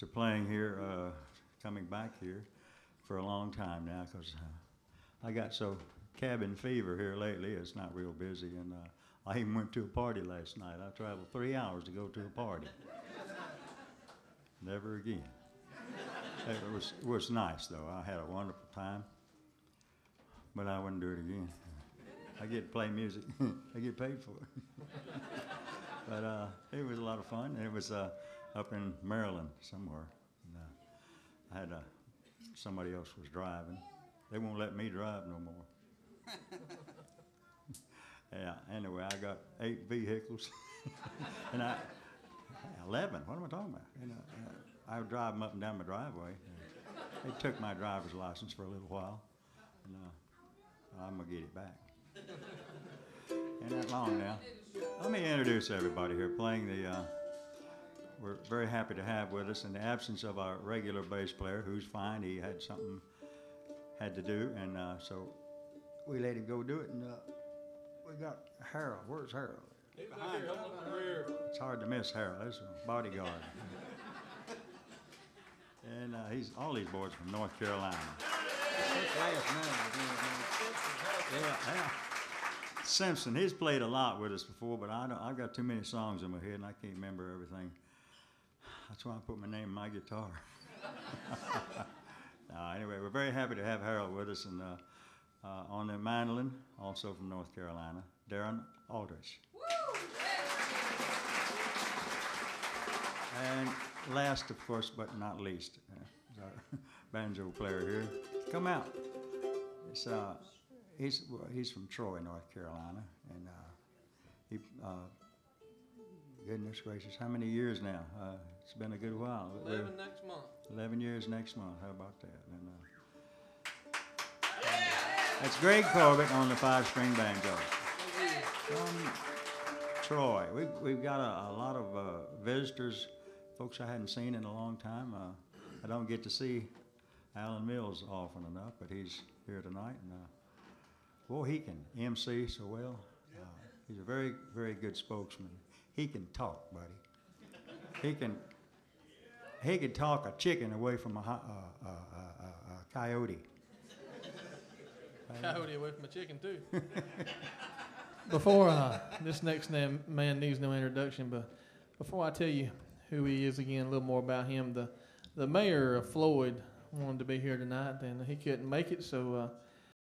to playing here, coming back here for a long time now because I got so cabin fever here lately. It's not real busy, and I even went to a party last night. I traveled 3 hours to go to a party. Never again. It was nice though. I had a wonderful time, but I wouldn't do it again. I get to play music. I get paid for it. But it was a lot of fun. It was up in Maryland somewhere. And, I had somebody else was driving. They won't let me drive no more. Yeah. Anyway, I got 8 vehicles, and 11. What am I talking about? And, I would drive them up and down my driveway. They took my driver's license for a little while, and I'm gonna get it back. Ain't that long now. Let me introduce everybody here. Playing we're very happy to have with us in the absence of our regular bass player, who's fine. He had something had to do, and so we let him go do it. And we got Harold. Where's Harold? He's behind here, helping up the rear. It's hard to miss Harold. He's a bodyguard. And all these boys from North Carolina. Yeah. Simpson, he's played a lot with us before, but I've got too many songs in my head and I can't remember everything. That's why I put my name in my guitar. Anyway, we're very happy to have Harold with us, and on the mandolin, also from North Carolina, Darren Aldrich. And last, of course, but not least, is our banjo player here. Come out. He's from Troy, North Carolina, and goodness gracious, how many years now? It's been a good while. 11 next month. 11 years next month. How about that? And that's Greg Corbett on the 5-string banjo. From Troy. We've got a lot of visitors, folks I hadn't seen in a long time. I don't get to see Alan Mills often enough, but he's here tonight. And boy, he can MC so well. He's a very, very good spokesman. He can talk, buddy. He can talk a chicken away from a coyote. Coyote away from a chicken, too. Before this next man needs no introduction, but before I tell you who he is again, a little more about him, the mayor of Floyd wanted to be here tonight, and he couldn't make it, so